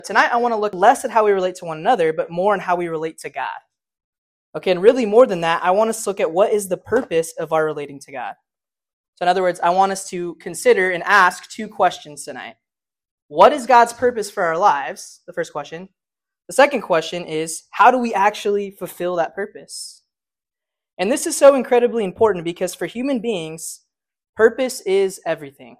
Tonight I want to look less at how we relate to one another, but more on how we relate to God. Okay, and really more than that, I want us to look at what is the purpose of our relating to God. So in other words, I want us to consider and ask two questions tonight. What is God's purpose for our lives? The first question. The second question is, how do we actually fulfill that purpose? And this is so incredibly important because for human beings, purpose is everything.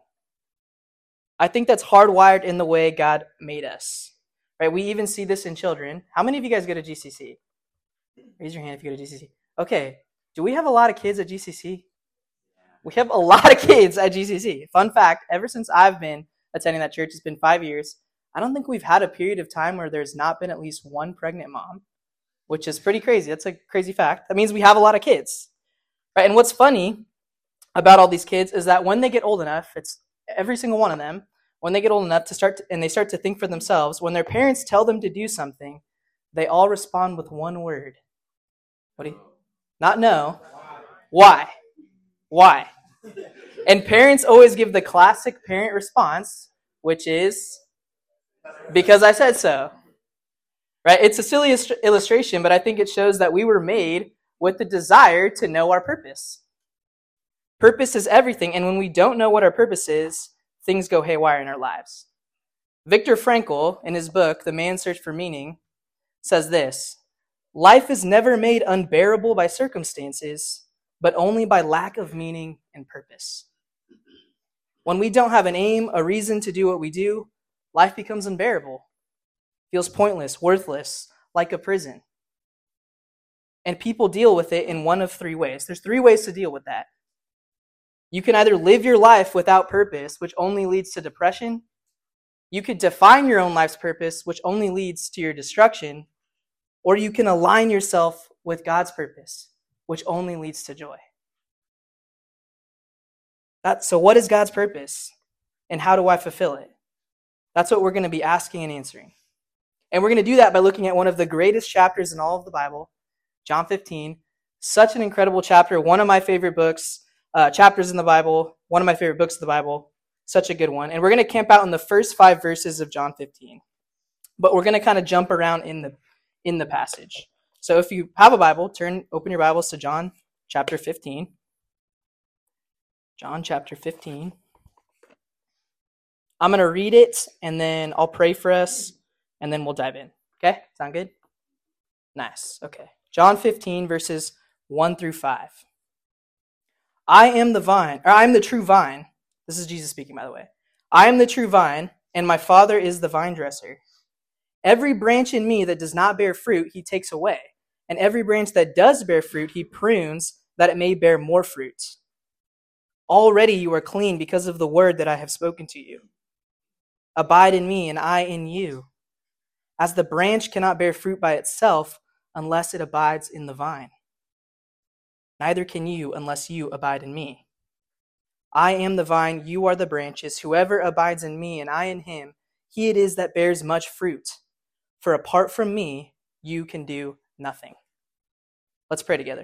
I think that's hardwired in the way God made us. Right? We even see this in children. How many of you guys go to GCC? Raise your hand if you go to GCC. Okay. Do we have a lot of kids at GCC? We have a lot of kids at GCC. Fun fact, ever since I've been attending that church, it's been 5 years, I don't think we've had a period of time where there's not been at least one pregnant mom, which is pretty crazy. That's a crazy fact. That means we have a lot of kids. Right? And what's funny about all these kids is that when they get old enough, it's every single one of them, when they get old enough and they start to think for themselves, when their parents tell them to do something, they all respond with one word. What do you? Not no. Why? Why? And parents always give the classic parent response, which is, because I said so. Right? It's a silly illustration, but I think it shows that we were made with the desire to know our purpose. Purpose is everything, and when we don't know what our purpose is, things go haywire in our lives. Viktor Frankl, in his book, The Man's Search for Meaning, says this: life is never made unbearable by circumstances, but only by lack of meaning and purpose. When we don't have an aim, a reason to do what we do, life becomes unbearable, feels pointless, worthless, like a prison. And people deal with it in one of three ways. There's three ways to deal with that. You can either live your life without purpose, which only leads to depression. You could define your own life's purpose, which only leads to your destruction. Or you can align yourself with God's purpose, which only leads to joy. So what is God's purpose? And how do I fulfill it? That's what we're going to be asking and answering. And we're going to do that by looking at one of the greatest chapters in all of the Bible, John 15. Such an incredible chapter, one of my favorite books. Chapters in the Bible, one of my favorite books of the Bible, such a good one. And we're going to camp out in the first 5 verses of John 15. But we're going to kind of jump around in the passage. So if you have a Bible, open your Bibles to John chapter 15. John chapter 15. I'm going to read it, and then I'll pray for us, and then we'll dive in. Okay? Sound good? Nice. Okay. John 15, verses 1 through 5. I am the true vine. This is Jesus speaking, by the way. I am the true vine, and my Father is the vine dresser. Every branch in me that does not bear fruit, he takes away. And every branch that does bear fruit, he prunes, that it may bear more fruit. Already you are clean because of the word that I have spoken to you. Abide in me, and I in you. As the branch cannot bear fruit by itself unless it abides in the vine. Neither can you unless you abide in me. I am the vine, you are the branches. Whoever abides in me and I in him, he it is that bears much fruit. For apart from me, you can do nothing. Let's pray together.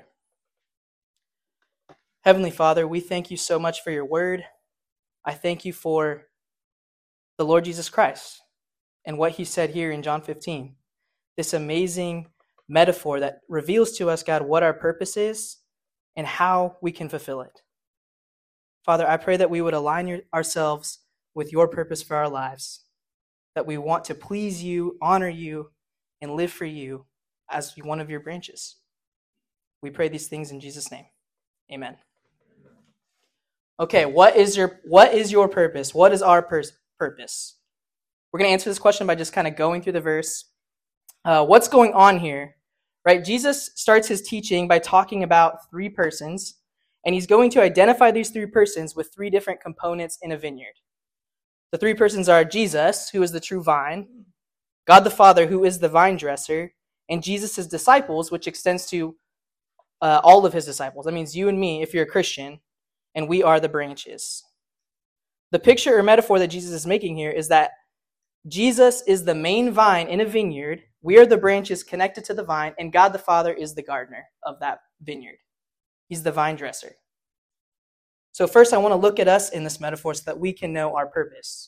Heavenly Father, we thank you so much for your word. I thank you for the Lord Jesus Christ and what he said here in John 15. This amazing metaphor that reveals to us, God, what our purpose is and how we can fulfill it. Father, I pray that we would align ourselves with your purpose for our lives, that we want to please you, honor you, and live for you as one of your branches. We pray these things in Jesus' name. Amen. Okay, what is your purpose? What is our purpose? We're going to answer this question by just kind of going through the verse. What's going on here? Right? Jesus starts his teaching by talking about 3 persons, and he's going to identify these 3 persons with 3 different components in a vineyard. The 3 persons are Jesus, who is the true vine, God the Father, who is the vine dresser, and Jesus' disciples, which extends to all of his disciples. That means you and me, if you're a Christian, and we are the branches. The picture or metaphor that Jesus is making here is that Jesus is the main vine in a vineyard. We are the branches connected to the vine, and God the Father is the gardener of that vineyard. He's the vine dresser. So first, I want to look at us in this metaphor so that we can know our purpose.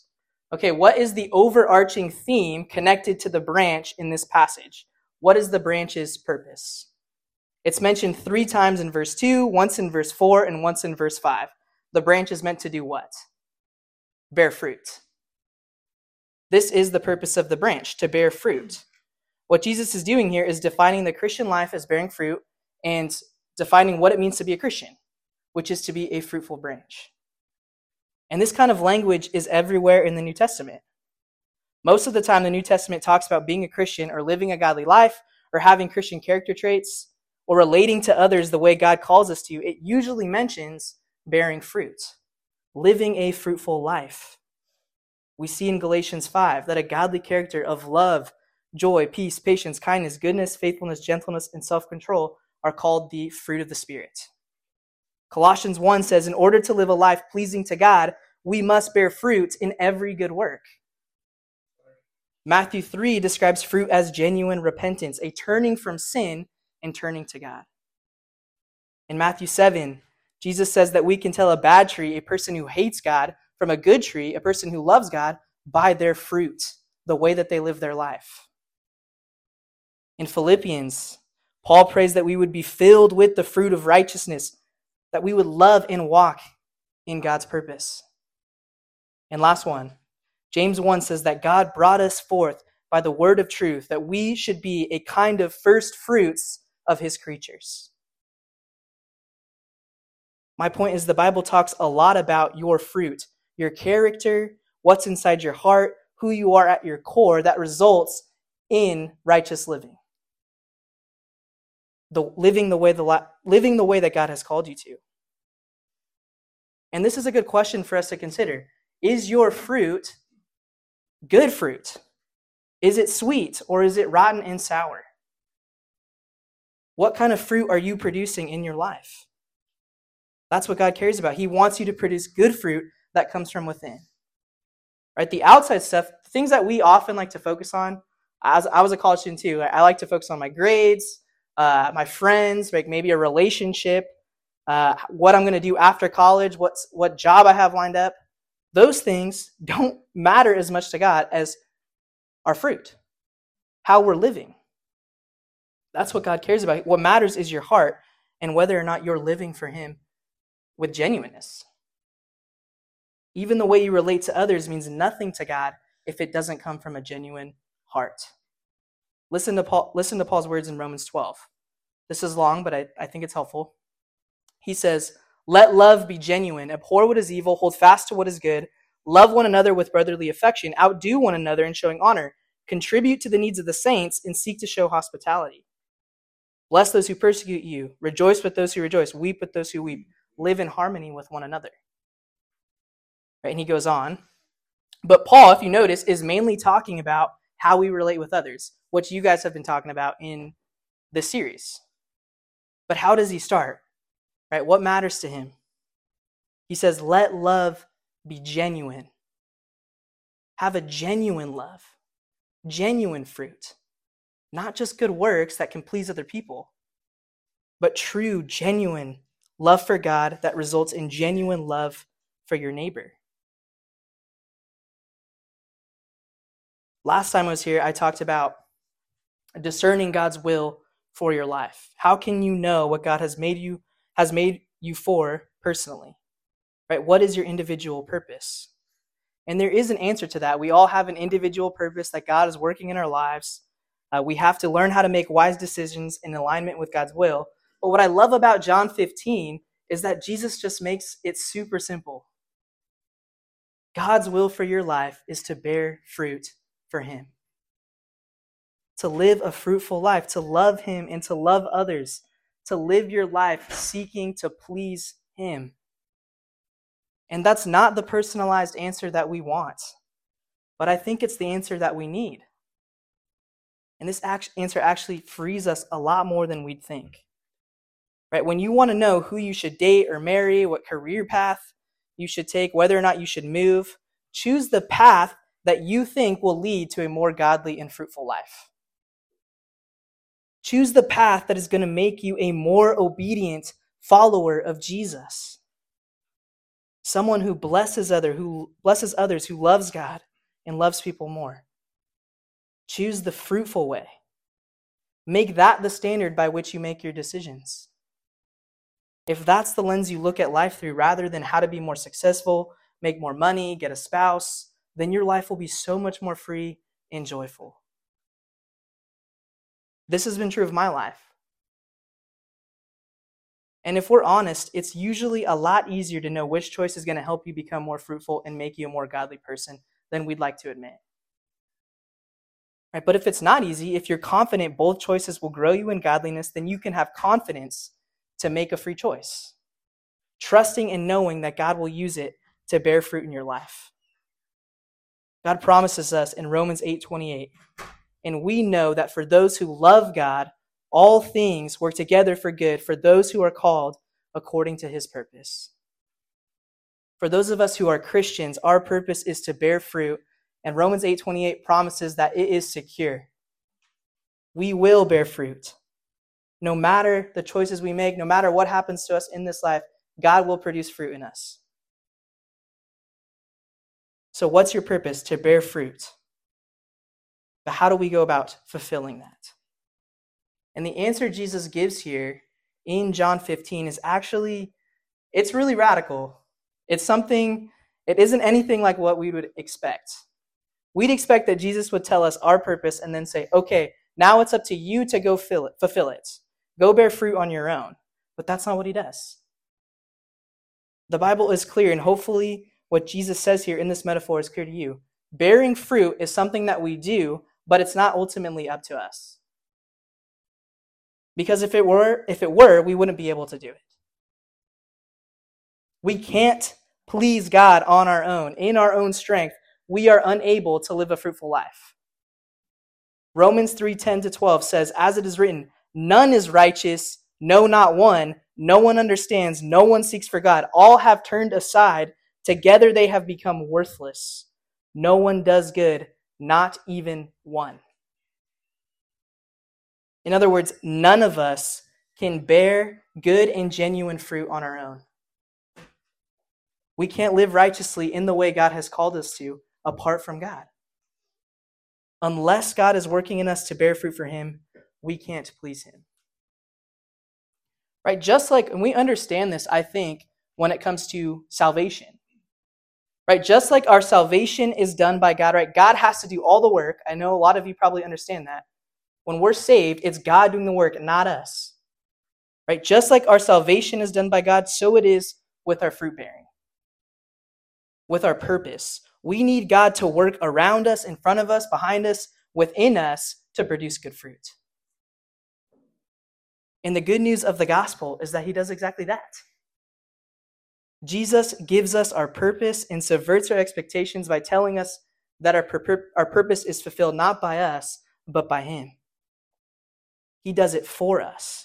Okay, what is the overarching theme connected to the branch in this passage? What is the branch's purpose? It's mentioned 3 times in verse 2, once in verse 4, and once in verse 5. The branch is meant to do what? Bear fruit. This is the purpose of the branch, to bear fruit. What Jesus is doing here is defining the Christian life as bearing fruit and defining what it means to be a Christian, which is to be a fruitful branch. And this kind of language is everywhere in the New Testament. Most of the time, the New Testament talks about being a Christian or living a godly life or having Christian character traits or relating to others the way God calls us to. It usually mentions bearing fruit, living a fruitful life. We see in Galatians 5 that a godly character of love, joy, peace, patience, kindness, goodness, faithfulness, gentleness, and self-control are called the fruit of the Spirit. Colossians 1 says, in order to live a life pleasing to God, we must bear fruit in every good work. Matthew 3 describes fruit as genuine repentance, a turning from sin and turning to God. In Matthew 7, Jesus says that we can tell a bad tree, a person who hates God, from a good tree, a person who loves God, by their fruit, the way that they live their life. In Philippians, Paul prays that we would be filled with the fruit of righteousness, that we would love and walk in God's purpose. And last one, James 1 says that God brought us forth by the word of truth, that we should be a kind of first fruits of his creatures. My point is the Bible talks a lot about your fruit, your character, what's inside your heart, who you are at your core that results in righteous living. Living the way that God has called you to. And this is a good question for us to consider. Is your fruit good fruit? Is it sweet or is it rotten and sour? What kind of fruit are you producing in your life? That's what God cares about. He wants you to produce good fruit that comes from within. Right? The outside stuff, things that we often like to focus on. I was a college student too. I like to focus on my grades, my friends, like maybe a relationship, what I'm going to do after college, what job I have lined up. Those things don't matter as much to God as our fruit, how we're living. That's what God cares about. What matters is your heart and whether or not you're living for him with genuineness. Even the way you relate to others means nothing to God if it doesn't come from a genuine heart. Listen to Paul's words in Romans 12. This is long, but I think it's helpful. He says, let love be genuine, abhor what is evil, hold fast to what is good, love one another with brotherly affection, outdo one another in showing honor, contribute to the needs of the saints, and seek to show hospitality. Bless those who persecute you, rejoice with those who rejoice, weep with those who weep, live in harmony with one another. Right? And he goes on. But Paul, if you notice, is mainly talking about how we relate with others, which you guys have been talking about in this series. But how does he start? Right? What matters to him? He says, let love be genuine. Have a genuine love, genuine fruit, not just good works that can please other people, but true, genuine love for God that results in genuine love for your neighbor. Last time I was here, I talked about discerning God's will for your life. How can you know what God has made you for personally? Right? What is your individual purpose? And there is an answer to that. We all have an individual purpose that God is working in our lives. We have to learn how to make wise decisions in alignment with God's will. But what I love about John 15 is that Jesus just makes it super simple. God's will for your life is to bear fruit for him. To live a fruitful life, to love him and to love others, to live your life seeking to please him. And that's not the personalized answer that we want, but I think it's the answer that we need. And this answer actually frees us a lot more than we'd think. Right? When you want to know who you should date or marry, what career path you should take, whether or not you should move, choose the path that you think will lead to a more godly and fruitful life. Choose the path that is going to make you a more obedient follower of Jesus. Someone who blesses others, who loves God, and loves people more. Choose the fruitful way. Make that the standard by which you make your decisions. If that's the lens you look at life through, rather than how to be more successful, make more money, get a spouse, then your life will be so much more free and joyful. This has been true of my life. And if we're honest, it's usually a lot easier to know which choice is going to help you become more fruitful and make you a more godly person than we'd like to admit. Right? But if it's not easy, if you're confident both choices will grow you in godliness, then you can have confidence to make a free choice, trusting and knowing that God will use it to bear fruit in your life. God promises us in Romans 8:28, and we know that for those who love God, all things work together for good for those who are called according to his purpose. For those of us who are Christians, our purpose is to bear fruit, and Romans 8:28 promises that it is secure. We will bear fruit. No matter the choices we make, no matter what happens to us in this life, God will produce fruit in us. So what's your purpose? To bear fruit. But how do we go about fulfilling that? And the answer Jesus gives here in John 15 is actually, it's really radical. It isn't anything like what we would expect. We'd expect that Jesus would tell us our purpose and then say, okay, now it's up to you to go fulfill it. Go bear fruit on your own. But that's not what he does. The Bible is clear, and hopefully what Jesus says here in this metaphor is clear to you. Bearing fruit is something that we do, but it's not ultimately up to us. Because if it were, we wouldn't be able to do it. We can't please God on our own. In our own strength, we are unable to live a fruitful life. Romans 3:10-12 says, as it is written, none is righteous, no, not one. No one understands, no one seeks for God. All have turned aside. Together they have become worthless. No one does good, not even one. In other words, none of us can bear good and genuine fruit on our own. We can't live righteously in the way God has called us to apart from God. Unless God is working in us to bear fruit for him, we can't please him. Right? Just like, and we understand this, I think, when it comes to salvation. Right? Just like our salvation is done by God, right? God has to do all the work. I know a lot of you probably understand that. When we're saved, it's God doing the work, not us. Right? Just like our salvation is done by God, so it is with our fruit bearing. With our purpose. We need God to work around us, in front of us, behind us, within us to produce good fruit. And the good news of the gospel is that he does exactly that. Jesus gives us our purpose and subverts our expectations by telling us that our purpose is fulfilled not by us, but by him. He does it for us.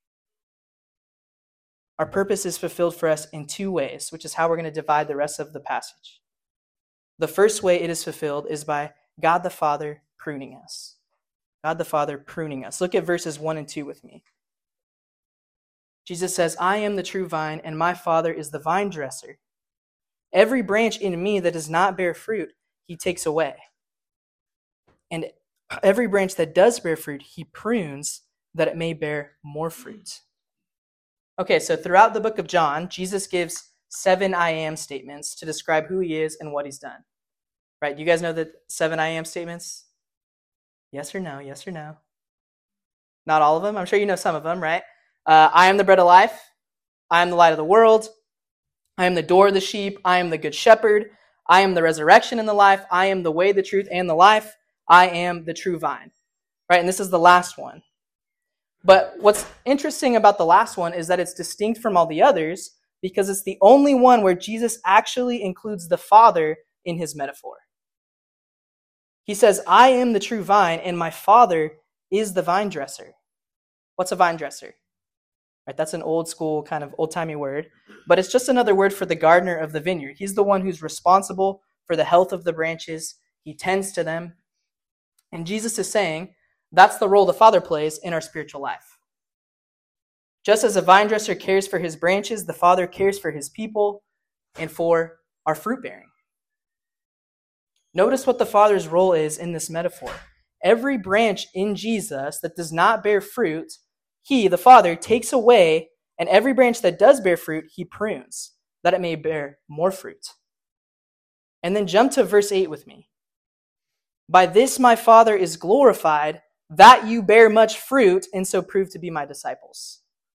Our purpose is fulfilled for us in two ways, which is how we're going to divide the rest of the passage. The first way it is fulfilled is by God the Father pruning us. God the Father pruning us. Look at verses 1 and 2 with me. Jesus says, I am the true vine, and my Father is the vine dresser. Every branch in me that does not bear fruit, he takes away. And every branch that does bear fruit, he prunes that it may bear more fruit. Okay, so throughout the book of John, Jesus gives 7 I am statements to describe who he is and what he's done. Right? You guys know the 7 I am statements? Yes or no? Yes or no? Not all of them. I'm sure you know some of them, right? I am the bread of life. I am the light of the world. I am the door of the sheep. I am the good shepherd. I am the resurrection and the life. I am the way, the truth, and the life. I am the true vine. Right? And this is the last one. But what's interesting about the last one is that it's distinct from all the others because it's the only one where Jesus actually includes the Father in his metaphor. He says, I am the true vine, and my Father is the vine dresser. What's a vine dresser? Right, that's an old school, kind of old-timey word, but it's just another word for the gardener of the vineyard. He's the one who's responsible for the health of the branches. He tends to them. And Jesus is saying that's the role the Father plays in our spiritual life. Just as a vine dresser cares for his branches, the Father cares for his people and for our fruit bearing. Notice what the Father's role is in this metaphor. Every branch in Jesus that does not bear fruit, he, the Father, takes away, and every branch that does bear fruit, he prunes, that it may bear more fruit. And then jump to verse 8 with me. By this my Father is glorified, that you bear much fruit, and so prove to be my disciples.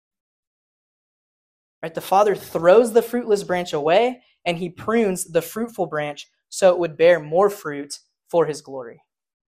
Right? The Father throws the fruitless branch away, and he prunes the fruitful branch so it would bear more fruit for his glory.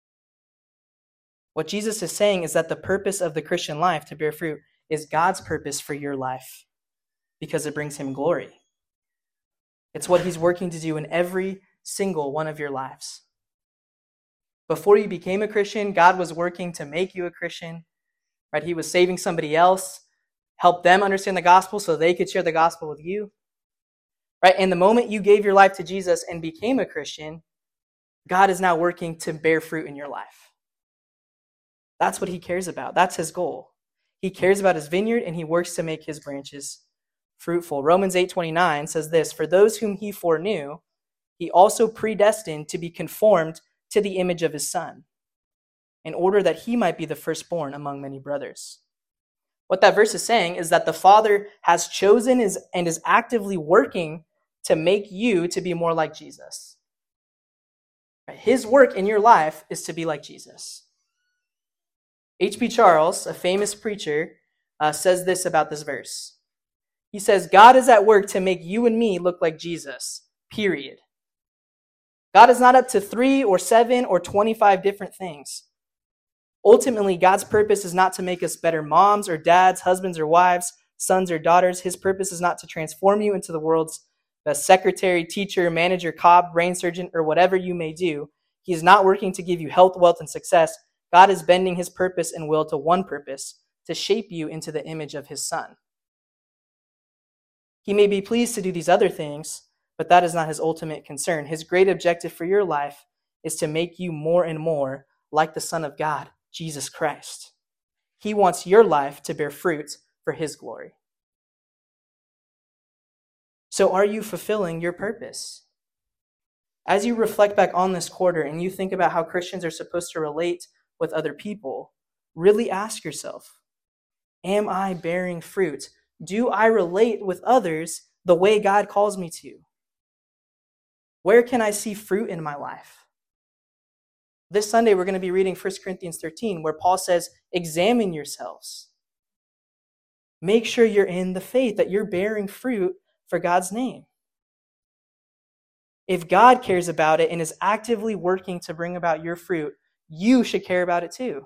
What Jesus is saying is that the purpose of the Christian life to bear fruit is God's purpose for your life because it brings him glory. It's what he's working to do in every single one of your lives. Before you became a Christian, God was working to make you a Christian. Right? He was saving somebody else, help them understand the gospel so they could share the gospel with you. Right? And the moment you gave your life to Jesus and became a Christian, God is now working to bear fruit in your life. That's what he cares about. That's his goal. He cares about his vineyard and he works to make his branches fruitful. Romans 8:29 says this, "For those whom he foreknew, he also predestined to be conformed to the image of his Son, in order that he might be the firstborn among many brothers." What that verse is saying is that the Father has chosen and is actively working to make you to be more like Jesus. His work in your life is to be like Jesus. H.B. Charles, a famous preacher, says this about this verse. He says, God is at work to make you and me look like Jesus, period. God is not up to 3 or 7 or 25 different things. Ultimately, God's purpose is not to make us better moms or dads, husbands or wives, sons or daughters. His purpose is not to transform you into the world's best secretary, teacher, manager, cop, brain surgeon, or whatever you may do. He is not working to give you health, wealth, and success. God is bending his purpose and will to one purpose, to shape you into the image of his Son. He may be pleased to do these other things, but that is not his ultimate concern. His great objective for your life is to make you more and more like the Son of God, Jesus Christ. He wants your life to bear fruit for his glory. So are you fulfilling your purpose? As you reflect back on this quarter and you think about how Christians are supposed to relate with other people, really ask yourself, am I bearing fruit? Do I relate with others the way God calls me to? Where can I see fruit in my life? This Sunday, we're going to be reading 1 Corinthians 13, where Paul says, examine yourselves. Make sure you're in the faith, that you're bearing fruit for God's name. If God cares about it and is actively working to bring about your fruit, you should care about it too.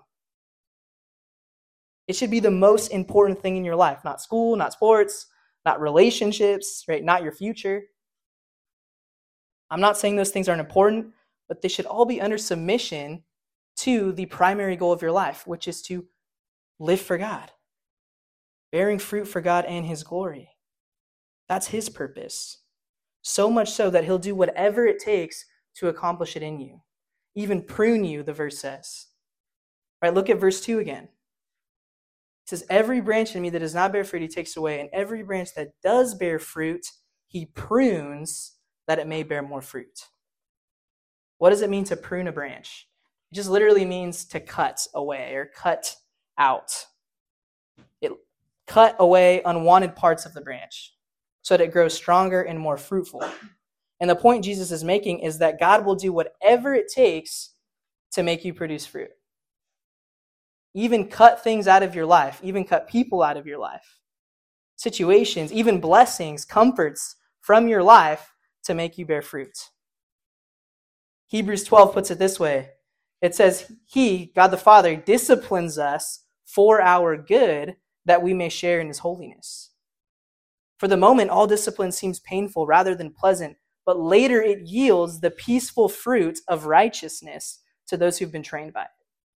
It should be the most important thing in your life, not school, not sports, not relationships, right? Not your future. I'm not saying those things aren't important, but they should all be under submission to the primary goal of your life, which is to live for God, bearing fruit for God and his glory. That's his purpose. So much so that he'll do whatever it takes to accomplish it in you. Even prune you, the verse says. Right, look at verse 2 again. It says, every branch in me that does not bear fruit, he takes away, and every branch that does bear fruit, he prunes that it may bear more fruit. What does it mean to prune a branch? It just literally means to cut away or cut out. It cut away unwanted parts of the branch so that it grows stronger and more fruitful. And the point Jesus is making is that God will do whatever it takes to make you produce fruit. Even cut things out of your life, even cut people out of your life, situations, even blessings, comforts from your life to make you bear fruit. Hebrews 12 puts it this way. It says, he, God the Father, disciplines us for our good that we may share in his holiness. For the moment, all discipline seems painful rather than pleasant, but later it yields the peaceful fruit of righteousness to those who've been trained by it.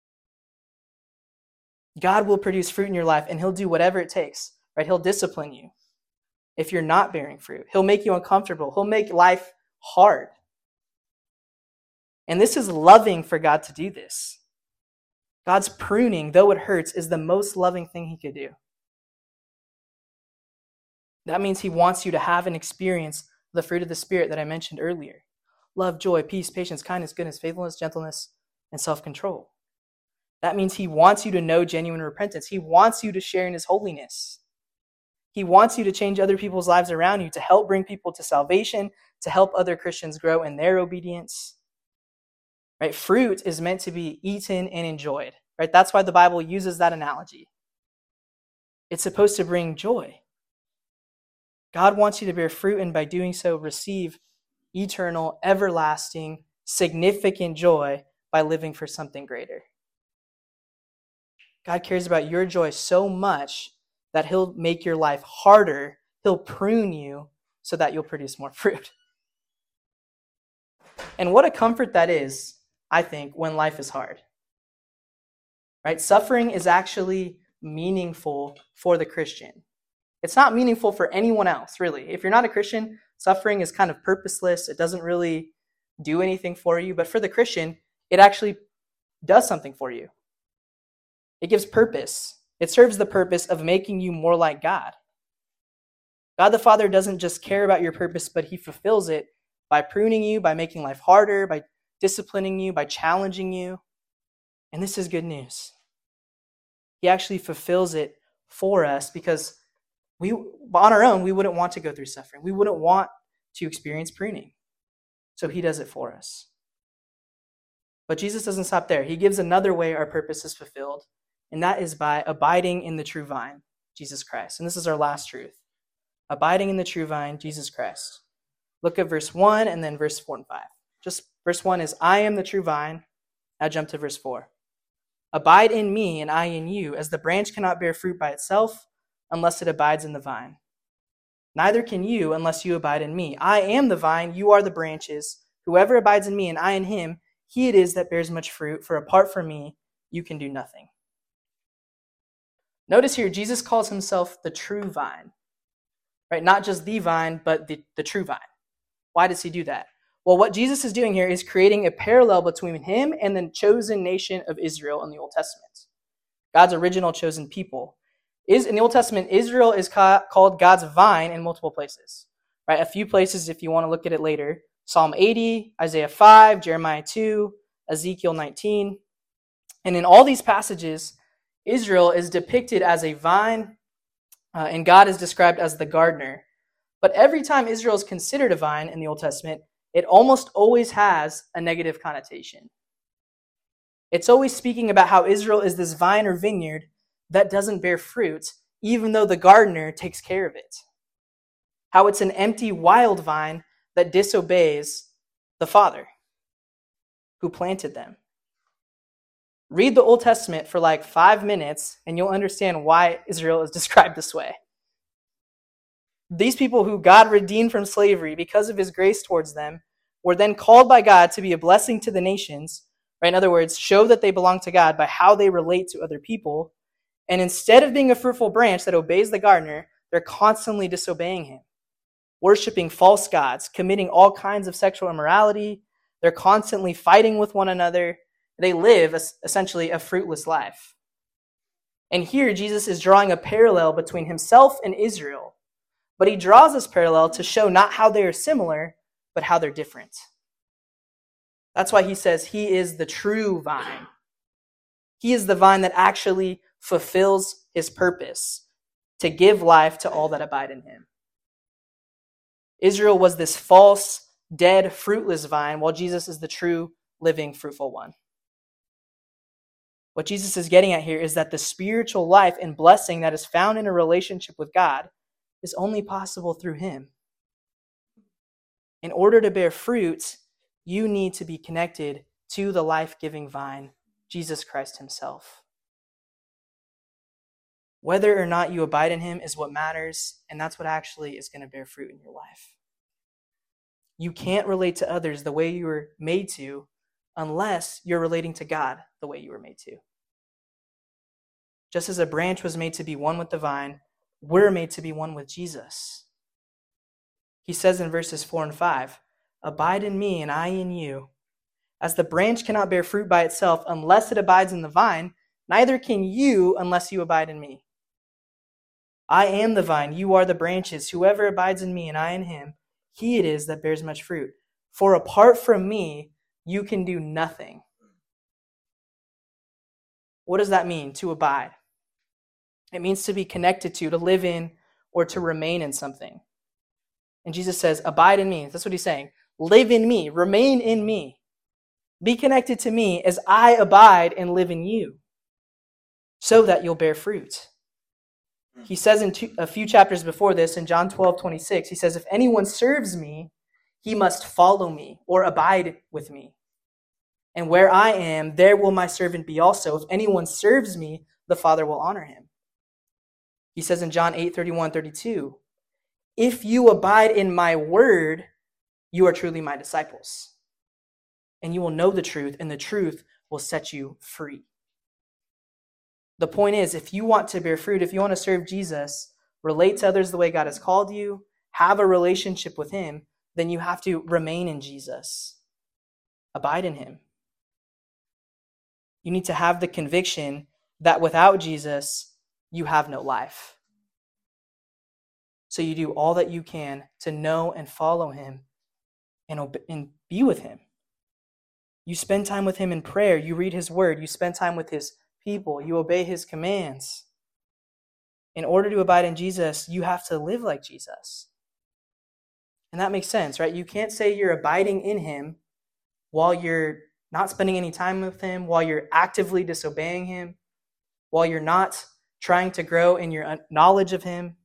God will produce fruit in your life, and he'll do whatever it takes, right? He'll discipline you if you're not bearing fruit. He'll make you uncomfortable. He'll make life hard. And this is loving for God to do this. God's pruning, though it hurts, is the most loving thing he could do. That means he wants you to have and experience the fruit of the Spirit that I mentioned earlier. love, joy, peace, patience, kindness, goodness, faithfulness, gentleness, and self-control. That means he wants you to know genuine repentance. He wants you to share in his holiness. He wants you to change other people's lives around you, to help bring people to salvation, to help other Christians grow in their obedience. Right? Fruit is meant to be eaten and enjoyed. Right? That's why the Bible uses that analogy. It's supposed to bring joy. God wants you to bear fruit, and by doing so, receive eternal, everlasting, significant joy by living for something greater. God cares about your joy so much that he'll make your life harder. He'll prune you so that you'll produce more fruit. And what a comfort that is, I think, when life is hard. Right? Suffering is actually meaningful for the Christian. It's not meaningful for anyone else, really. If you're not a Christian, suffering is kind of purposeless. It doesn't really do anything for you. But for the Christian, it actually does something for you. It gives purpose. It serves the purpose of making you more like God. God the Father doesn't just care about your purpose, but he fulfills it by pruning you, by making life harder, by disciplining you, by challenging you. And this is good news. He actually fulfills it for us because on our own, we wouldn't want to go through suffering. We wouldn't want to experience pruning. So he does it for us. But Jesus doesn't stop there. He gives another way our purpose is fulfilled, and that is by abiding in the true vine, Jesus Christ. And this is our last truth. Abiding in the true vine, Jesus Christ. Look at verse 1 and then verse 4 and 5. Just verse 1 is, I am the true vine. Now jump to verse 4. Abide in me and I in you, as the branch cannot bear fruit by itself unless it abides in the vine. Neither can you unless you abide in me. I am the vine, you are the branches. Whoever abides in me and I in him, he it is that bears much fruit, for apart from me, you can do nothing. Notice here, Jesus calls himself the true vine. Right? Not just the vine, but the true vine. Why does he do that? Well, what Jesus is doing here is creating a parallel between him and the chosen nation of Israel in the Old Testament. God's original chosen people. In the Old Testament, Israel is called God's vine in multiple places. Right? A few places if you want to look at it later. Psalm 80, Isaiah 5, Jeremiah 2, Ezekiel 19. And in all these passages, Israel is depicted as a vine, and God is described as the gardener. But every time Israel is considered a vine in the Old Testament, it almost always has a negative connotation. It's always speaking about how Israel is this vine or vineyard that doesn't bear fruit, even though the gardener takes care of it. How it's an empty, wild vine that disobeys the Father who planted them. Read the Old Testament for like 5 minutes, and you'll understand why Israel is described this way. These people who God redeemed from slavery because of his grace towards them were then called by God to be a blessing to the nations. Right? In other words, show that they belong to God by how they relate to other people. And instead of being a fruitful branch that obeys the gardener, they're constantly disobeying him, worshiping false gods, committing all kinds of sexual immorality. They're constantly fighting with one another. They live essentially a fruitless life. And here Jesus is drawing a parallel between himself and Israel. But he draws this parallel to show not how they are similar, but how they're different. That's why he says he is the true vine. He is the vine that actually fulfills his purpose to give life to all that abide in him. Israel was this false, dead, fruitless vine, while Jesus is the true, living, fruitful one. What Jesus is getting at here is that the spiritual life and blessing that is found in a relationship with God is only possible through him. In order to bear fruit, you need to be connected to the life-giving vine, Jesus Christ himself. Whether or not you abide in him is what matters, and that's what actually is going to bear fruit in your life. You can't relate to others the way you were made to unless you're relating to God the way you were made to. Just as a branch was made to be one with the vine, we're made to be one with Jesus. He says in verses 4 and 5, abide in me and I in you. As the branch cannot bear fruit by itself unless it abides in the vine, neither can you unless you abide in me. I am the vine, you are the branches. Whoever abides in me and I in him, he it is that bears much fruit. For apart from me, you can do nothing. What does that mean, to abide? It means to be connected to live in, or to remain in something. And Jesus says, abide in me. That's what he's saying. Live in me. Remain in me. Be connected to me as I abide and live in you, so that you'll bear fruit. He says in a few chapters before this, in John 12:26, he says, if anyone serves me, he must follow me or abide with me. And where I am, there will my servant be also. If anyone serves me, the Father will honor him. He says in John 8:31-32, if you abide in my word, you are truly my disciples. And you will know the truth, and the truth will set you free. The point is, if you want to bear fruit, if you want to serve Jesus, relate to others the way God has called you, have a relationship with him, then you have to remain in Jesus. Abide in him. You need to have the conviction that without Jesus, you have no life. So you do all that you can to know and follow him and be with him. You spend time with him in prayer. You read his word. You spend time with his people. You obey his commands. In order to abide in Jesus, you have to live like Jesus. And that makes sense, right? You can't say you're abiding in him while you're not spending any time with him, while you're actively disobeying him, while you're not trying to grow in your knowledge of him.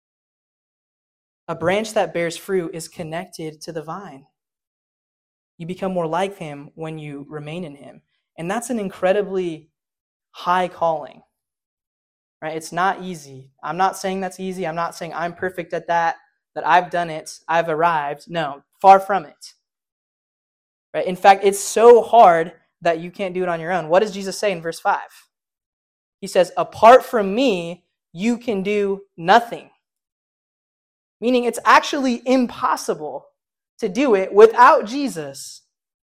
A branch that bears fruit is connected to the vine. You become more like him when you remain in him. And that's an incredibly high calling, right? It's not easy. I'm not saying that's easy. I'm not saying I'm perfect at that I've done it, I've arrived. No, far from it. Right? In fact, it's so hard that you can't do it on your own. What does Jesus say in verse 5? He says, apart from me, you can do nothing. Meaning it's actually impossible to do it without Jesus.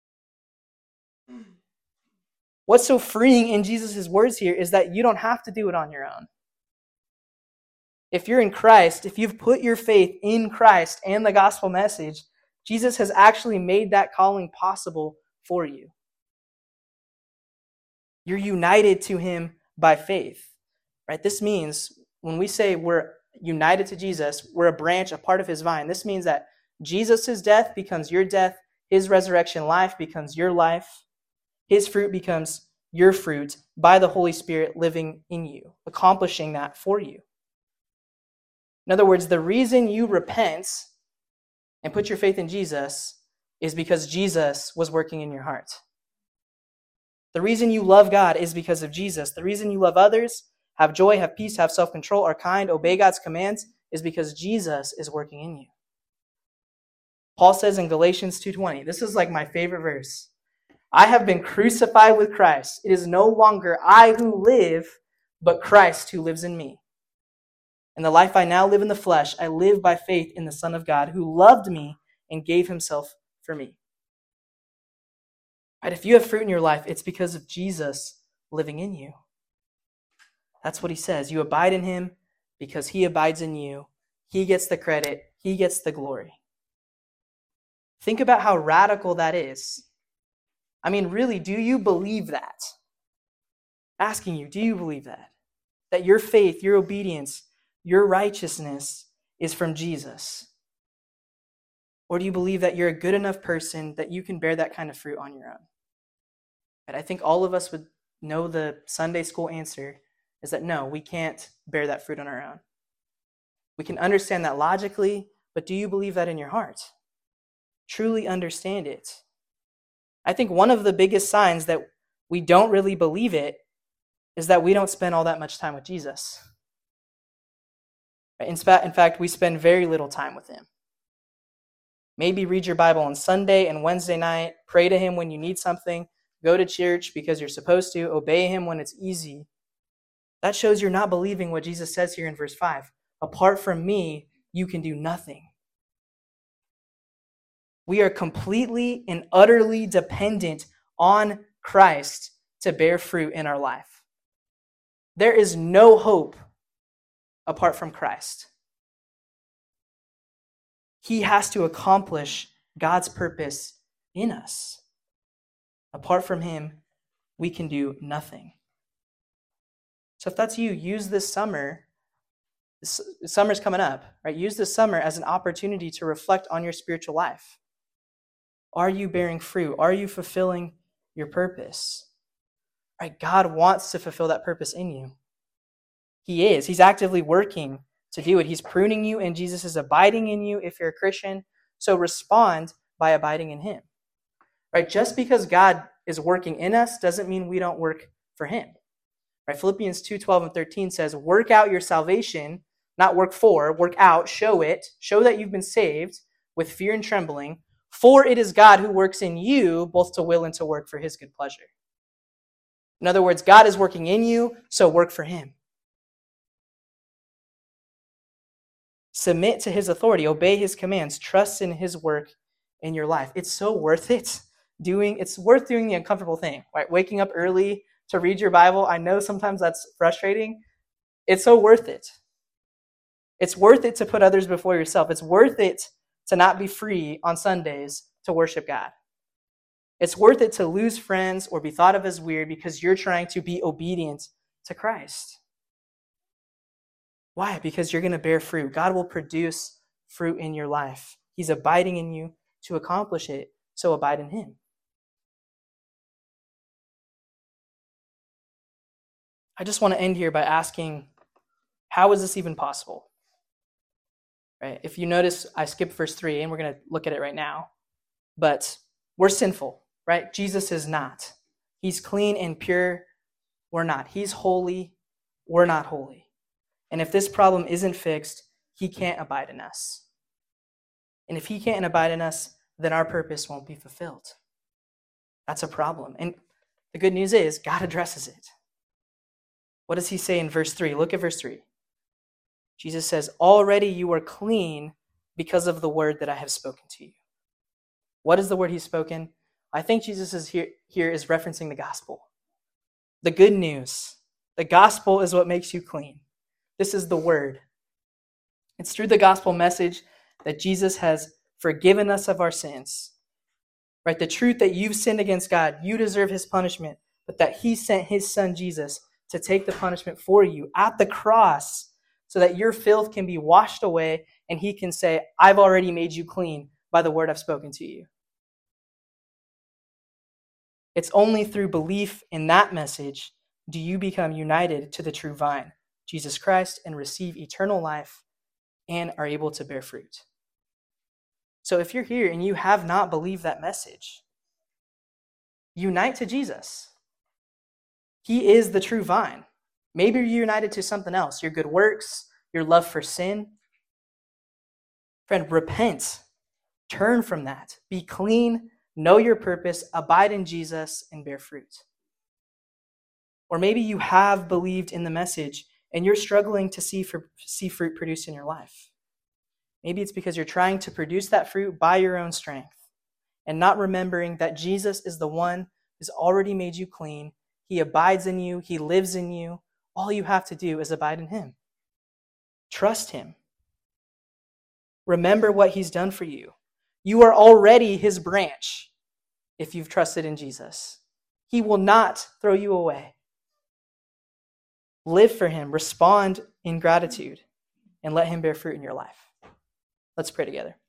What's so freeing in Jesus' words here is that you don't have to do it on your own. If you're in Christ, if you've put your faith in Christ and the gospel message, Jesus has actually made that calling possible for you. You're united to him by faith, right? This means when we say we're united to Jesus, we're a branch, a part of his vine. This means that Jesus' death becomes your death. His resurrection life becomes your life. His fruit becomes your fruit by the Holy Spirit living in you, accomplishing that for you. In other words, the reason you repent and put your faith in Jesus is because Jesus was working in your heart. The reason you love God is because of Jesus. The reason you love others, have joy, have peace, have self-control, are kind, obey God's commands, is because Jesus is working in you. Paul says in Galatians 2:20, this is like my favorite verse. I have been crucified with Christ. It is no longer I who live, but Christ who lives in me. And the life I now live in the flesh, I live by faith in the Son of God who loved me and gave himself for me. Right? If you have fruit in your life, it's because of Jesus living in you. That's what he says. You abide in him because he abides in you. He gets the credit. He gets the glory. Think about how radical that is. I mean, really, do you believe that? Asking you, do you believe that? That your faith, your obedience, your righteousness is from Jesus? Or do you believe that you're a good enough person that you can bear that kind of fruit on your own? And I think all of us would know the Sunday school answer is that no, we can't bear that fruit on our own. We can understand that logically, but do you believe that in your heart? Truly understand it. I think one of the biggest signs that we don't really believe it is that we don't spend all that much time with Jesus. In fact, we spend very little time with him. Maybe read your Bible on Sunday and Wednesday night, pray to him when you need something, go to church because you're supposed to, obey him when it's easy. That shows you're not believing what Jesus says here in verse 5. Apart from me, you can do nothing. We are completely and utterly dependent on Christ to bear fruit in our life. There is no hope apart from Christ. He has to accomplish God's purpose in us. Apart from him, we can do nothing. So if that's you, use this summer. Summer's coming up, right? Use this summer as an opportunity to reflect on your spiritual life. Are you bearing fruit? Are you fulfilling your purpose? Right? God wants to fulfill that purpose in you. He is. He's actively working to do it. He's pruning you, and Jesus is abiding in you if you're a Christian. So respond by abiding in him. Right? Just because God is working in us doesn't mean we don't work for him. Right? Philippians 2:12 and 13 says, work out your salvation, not work for, work out, show it, show that you've been saved with fear and trembling, for it is God who works in you both to will and to work for his good pleasure. In other words, God is working in you, so work for him. Submit to his authority, obey his commands, trust in his work in your life. It's so worth it. It's worth doing the uncomfortable thing, right? Waking up early to read your Bible. I know sometimes that's frustrating. It's so worth it. It's worth it to put others before yourself. It's worth it to not be free on Sundays to worship God. It's worth it to lose friends or be thought of as weird because you're trying to be obedient to Christ. Why? Because you're going to bear fruit. God will produce fruit in your life. He's abiding in you to accomplish it, so abide in him. I just want to end here by asking, how is this even possible? Right? If you notice, I skipped verse 3, and we're going to look at it right now. But we're sinful, right? Jesus is not. He's clean and pure. We're not. He's holy. We're not holy. And if this problem isn't fixed, he can't abide in us. And if he can't abide in us, then our purpose won't be fulfilled. That's a problem. And the good news is God addresses it. What does he say in verse 3? Look at verse 3. Jesus says, already you are clean because of the word that I have spoken to you. What is the word he's spoken? I think Jesus is here is referencing the gospel. The good news. The gospel is what makes you clean. This is the word. It's through the gospel message that Jesus has forgiven us of our sins. Right? The truth that you've sinned against God, you deserve his punishment, but that he sent his son Jesus to take the punishment for you at the cross so that your filth can be washed away and he can say, I've already made you clean by the word I've spoken to you. It's only through belief in that message do you become united to the true vine, Jesus Christ, and receive eternal life and are able to bear fruit. So if you're here and you have not believed that message, unite to Jesus. He is the true vine. Maybe you're united to something else, your good works, your love for sin. Friend, repent. Turn from that. Be clean, know your purpose, abide in Jesus, and bear fruit. Or maybe you have believed in the message and you're struggling to see fruit produced in your life. Maybe it's because you're trying to produce that fruit by your own strength and not remembering that Jesus is the one who's already made you clean. He abides in you. He lives in you. All you have to do is abide in him. Trust him. Remember what he's done for you. You are already his branch if you've trusted in Jesus. He will not throw you away. Live for him. Respond in gratitude and let him bear fruit in your life. Let's pray together.